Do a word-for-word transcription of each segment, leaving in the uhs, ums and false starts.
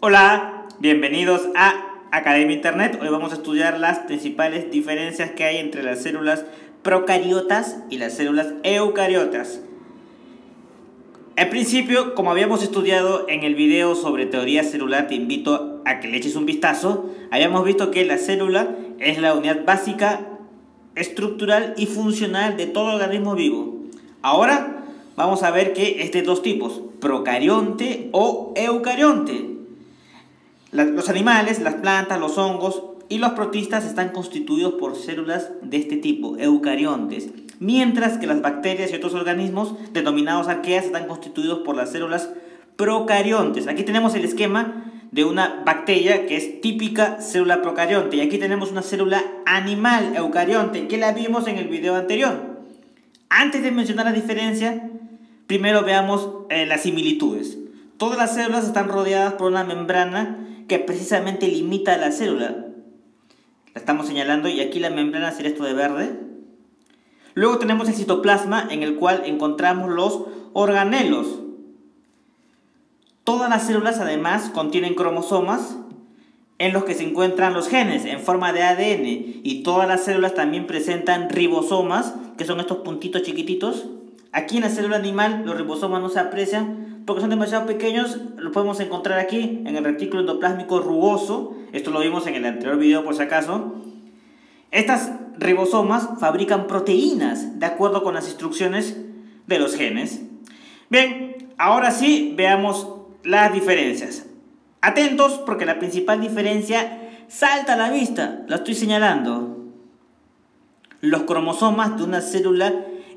Hola, bienvenidos a Academia Internet. Hoy vamos a estudiar las principales diferencias que hay entre las células procariotas y las células eucariotas. En principio, como habíamos estudiado en el video sobre teoría celular, te invito a que le eches un vistazo. Habíamos visto que la célula es la unidad básica, estructural y funcional de todo organismo vivo. Ahora vamos a ver que es de dos tipos, procarionte o eucarionte. Los animales, las plantas, los hongos y los protistas están constituidos por células de este tipo, eucariontes, mientras que las bacterias y otros organismos denominados arqueas están constituidos por las células procariontes. Aquí tenemos el esquema de una bacteria que es típica célula procarionte y aquí tenemos una célula animal eucarionte que la vimos en el video anterior. Antes de mencionar la diferencia, primero veamos eh, las similitudes. Todas las células están rodeadas por una membrana que precisamente limita a la célula. La estamos señalando y aquí la membrana sería esto de verde. Luego tenemos el citoplasma en el cual encontramos los organelos. Todas las células además contienen cromosomas en los que se encuentran los genes en forma de A D N y todas las células también presentan ribosomas, que son estos puntitos chiquititos. Aquí en la célula animal los ribosomas no se aprecian porque son demasiado pequeños, los podemos encontrar aquí en el retículo endoplásmico rugoso. Esto lo vimos en el anterior video por si acaso. Estas ribosomas fabrican proteínas de acuerdo con las instrucciones de los genes. Bien, ahora sí veamos las diferencias. Atentos porque la principal diferencia salta a la vista, la estoy señalando. Los cromosomas de una célula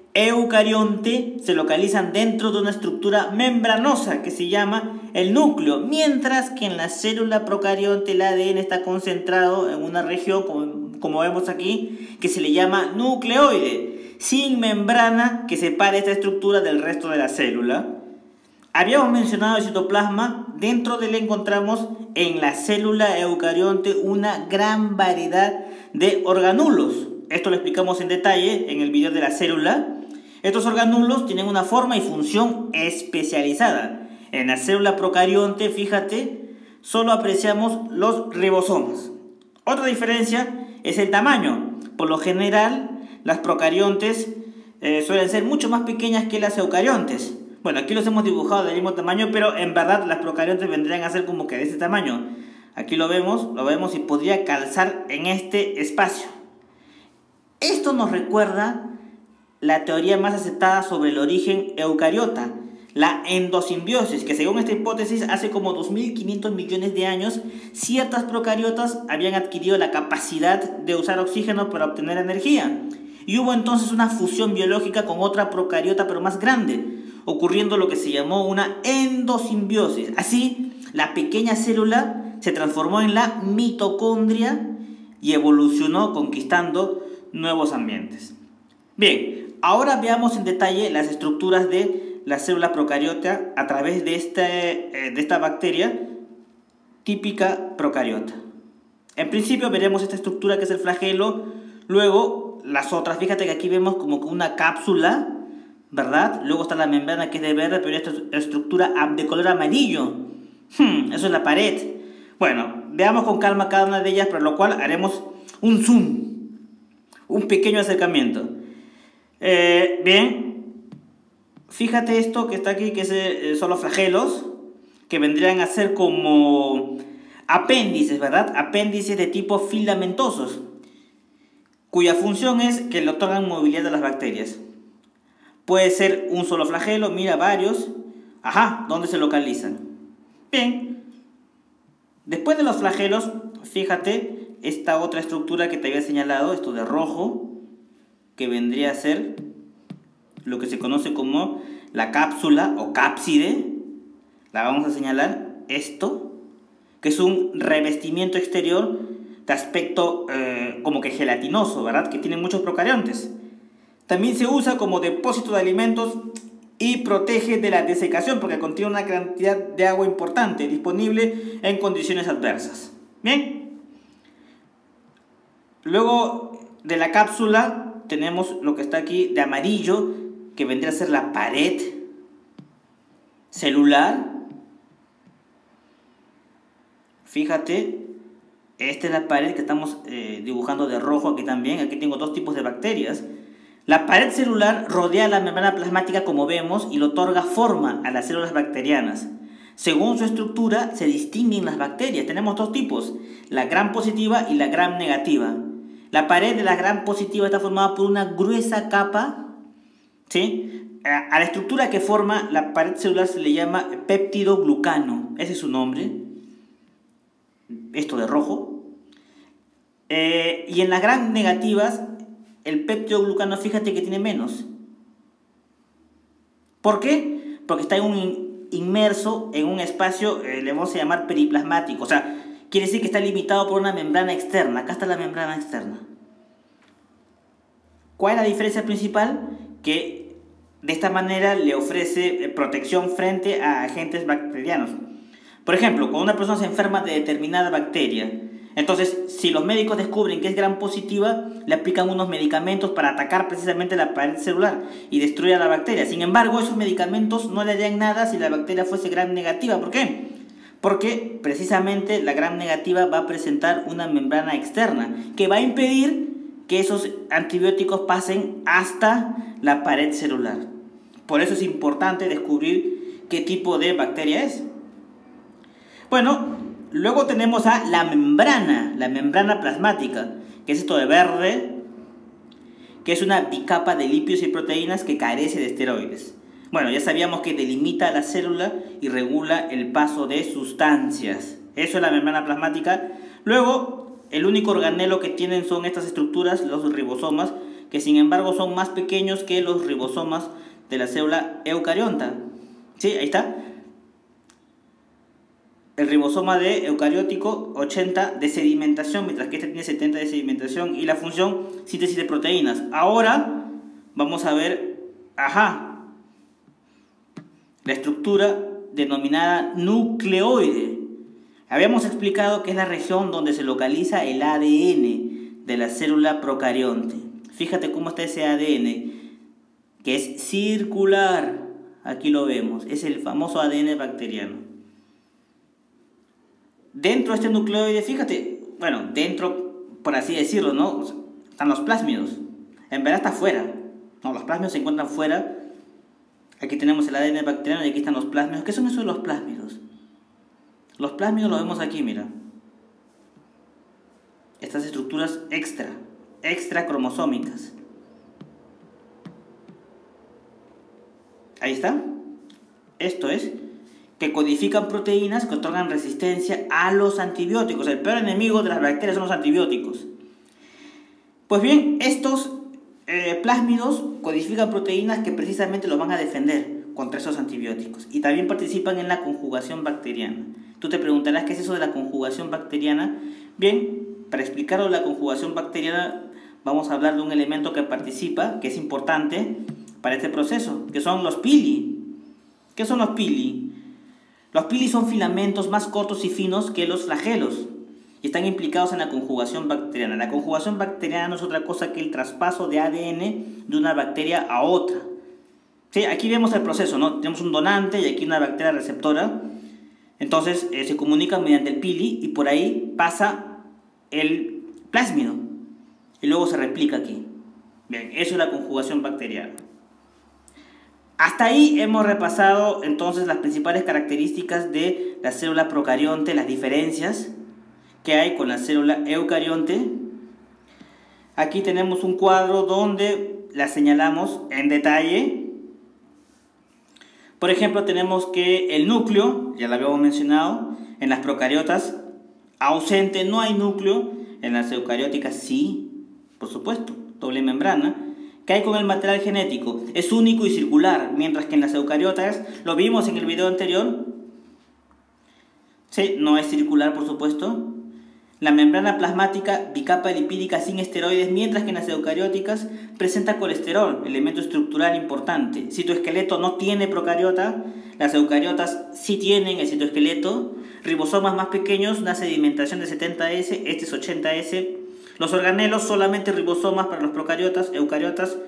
eucarionte se localizan dentro de una estructura membranosa que se llama el núcleo, mientras que en la célula procarionte el A D N está concentrado en una región, como, como vemos aquí, que se le llama nucleoide, sin membrana que separe esta estructura del resto de la célula. Habíamos mencionado el citoplasma, dentro de él encontramos en la célula eucarionte una gran variedad de organulos. Esto lo explicamos en detalle en el video de la célula. Estos organulos tienen una forma y función especializada. En la célula procarionte, fíjate, solo apreciamos los ribosomas. Otra diferencia es el tamaño. Por lo general, las procariontes eh, suelen ser mucho más pequeñas que las eucariontes. Bueno, aquí los hemos dibujado del mismo tamaño, pero en verdad las procariontes vendrían a ser como que de este tamaño. Aquí lo vemos, lo vemos y podría calzar en este espacio. Esto nos recuerda la teoría más aceptada sobre el origen eucariota, la endosimbiosis, que según esta hipótesis hace como dos mil quinientos millones de años ciertas procariotas habían adquirido la capacidad de usar oxígeno para obtener energía y hubo entonces una fusión biológica con otra procariota pero más grande, ocurriendo lo que se llamó una endosimbiosis. Así, la pequeña célula se transformó en la mitocondria y evolucionó conquistando nuevos ambientes. Bien, ahora veamos en detalle las estructuras de la célula procariota a través de, este, de esta bacteria típica procariota. En principio veremos esta estructura que es el flagelo, luego las otras, fíjate que aquí vemos como una cápsula, ¿verdad? Luego está la membrana que es de verde, pero esta estructura de color amarillo. Hmm, eso es la pared. Bueno, veamos con calma cada una de ellas, para lo cual haremos un zoom, un pequeño acercamiento. Eh, bien, fíjate esto que está aquí, que es, eh, son los flagelos, que vendrían a ser como apéndices, ¿verdad? Apéndices de tipo filamentosos, cuya función es que le otorgan movilidad a las bacterias. Puede ser un solo flagelo, mira, varios. Ajá, ¿dónde se localizan? Bien, después de los flagelos, fíjate esta otra estructura que te había señalado, esto de rojo, que vendría a ser lo que se conoce como la cápsula o cápside. La vamos a señalar, esto, que es un revestimiento exterior de aspecto eh, como que gelatinoso, ¿verdad? Que tiene muchos procariontes. También se usa como depósito de alimentos y protege de la desecación porque contiene una cantidad de agua importante disponible en condiciones adversas. Bien. Luego de la cápsula tenemos lo que está aquí de amarillo, que vendría a ser la pared celular. Fíjate, esta es la pared que estamos eh, dibujando de rojo aquí también. Aquí tengo dos tipos de bacterias. La pared celular rodea la membrana plasmática como vemos y le otorga forma a las células bacterianas. Según su estructura se distinguen las bacterias. Tenemos dos tipos, la gram positiva y la gram negativa. La pared de la gram positiva está formada por una gruesa capa, ¿sí? A la estructura que forma la pared celular se le llama péptidoglucano. Ese es su nombre. Esto de rojo. Eh, y en las gram negativas, el péptidoglucano, fíjate que tiene menos. ¿Por qué? Porque está en un inmerso en un espacio, eh, le vamos a llamar periplasmático. O sea, quiere decir que está limitado por una membrana externa. Acá está la membrana externa. ¿Cuál es la diferencia principal? Que de esta manera le ofrece protección frente a agentes bacterianos. Por ejemplo, cuando una persona se enferma de determinada bacteria, entonces si los médicos descubren que es gram positiva, le aplican unos medicamentos para atacar precisamente la pared celular y destruir a la bacteria. Sin embargo, esos medicamentos no le harían nada si la bacteria fuese gram negativa. ¿Por qué? Porque precisamente la gram negativa va a presentar una membrana externa que va a impedir que esos antibióticos pasen hasta la pared celular. Por eso es importante descubrir qué tipo de bacteria es. Bueno, luego tenemos a la membrana, la membrana plasmática, que es esto de verde, que es una bicapa de lípidos y proteínas que carece de esteroides. Bueno, ya sabíamos que delimita la célula y regula el paso de sustancias. Eso es la membrana plasmática. Luego, el único organelo que tienen son estas estructuras, los ribosomas, que sin embargo son más pequeños que los ribosomas de la célula eucariota. ¿Sí? Ahí está. El ribosoma de eucariótico, ochenta de sedimentación, mientras que este tiene setenta de sedimentación. Y la función, síntesis de proteínas. Ahora vamos a ver, ajá, la estructura denominada nucleoide. Habíamos explicado que es la región donde se localiza el A D N de la célula procarionte. Fíjate cómo está ese A D N, que es circular. Aquí lo vemos, es el famoso A D N bacteriano. Dentro de este nucleoide, fíjate, bueno, dentro, por así decirlo, ¿no? Están los plásmidos. En verdad está fuera. No, los plásmidos se encuentran fuera. Aquí tenemos el A D N bacteriano y aquí están los plásmidos. ¿Qué son esos de los plásmidos? Los plásmidos los vemos aquí, mira. Estas estructuras extra, extra cromosómicas. Ahí está. Esto es que codifican proteínas que otorgan resistencia a los antibióticos. El peor enemigo de las bacterias son los antibióticos. Pues bien, estos eh, plásmidos codifican proteínas que precisamente los van a defender contra esos antibióticos. Y también participan en la conjugación bacteriana. Tú te preguntarás qué es eso de la conjugación bacteriana. Bien, para explicarlo la conjugación bacteriana vamos a hablar de un elemento que participa, que es importante para este proceso, que son los pili. ¿Qué son los pili? Los pili son filamentos más cortos y finos que los flagelos y están implicados en la conjugación bacteriana. La conjugación bacteriana no es otra cosa que el traspaso de A D N de una bacteria a otra. ¿Sí? Aquí vemos el proceso, ¿no? Tenemos un donante y aquí una bacteria receptora. Entonces eh, se comunican mediante el pili y por ahí pasa el plásmido y luego se replica aquí. Bien, eso es la conjugación bacteriana. Hasta ahí hemos repasado entonces las principales características de la célula procarionte, las diferencias que hay con la célula eucarionte. Aquí tenemos un cuadro donde la señalamos en detalle. Por ejemplo, tenemos que el núcleo, ya lo habíamos mencionado, en las procariotas ausente, no hay núcleo. En las eucarióticas sí, por supuesto, doble membrana. ¿Qué hay con el material genético? Es único y circular, mientras que en las eucariotas, lo vimos en el video anterior, sí, no es circular, por supuesto. La membrana plasmática bicapa lipídica sin esteroides, mientras que en las eucarióticas presenta colesterol, elemento estructural importante. Citoesqueleto no tiene procariota, las eucariotas sí tienen el citoesqueleto. Ribosomas más pequeños, una sedimentación de setenta ese, este es ochenta ese. Los organelos, solamente ribosomas para los procariotas, eucariotas,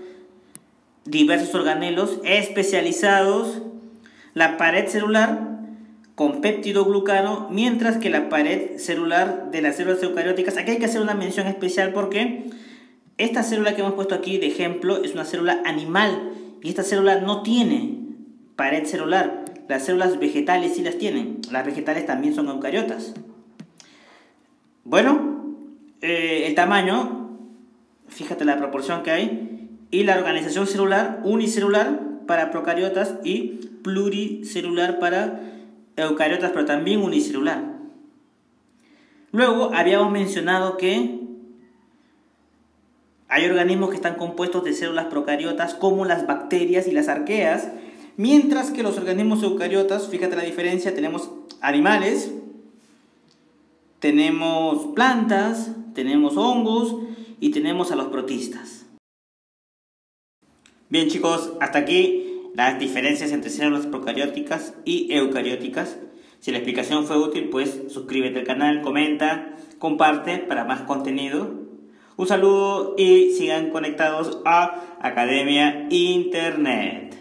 diversos organelos especializados. La pared celular con peptidoglucano, mientras que la pared celular de las células eucarióticas, aquí hay que hacer una mención especial porque esta célula que hemos puesto aquí de ejemplo es una célula animal y esta célula no tiene pared celular. Las células vegetales sí las tienen, las vegetales también son eucariotas. Bueno, eh, el tamaño, fíjate la proporción que hay, y la organización celular, unicelular para procariotas y pluricelular para eucariotas, pero también unicelular. Luego habíamos mencionado que hay organismos que están compuestos de células procariotas como las bacterias y las arqueas, mientras que los organismos eucariotas, fíjate la diferencia, tenemos animales, tenemos plantas, tenemos hongos y tenemos a los protistas. Bien chicos, hasta aquí las diferencias entre células procarióticas y eucarióticas. Si la explicación fue útil, pues suscríbete al canal, comenta, comparte para más contenido. Un saludo y sigan conectados a Academia Internet.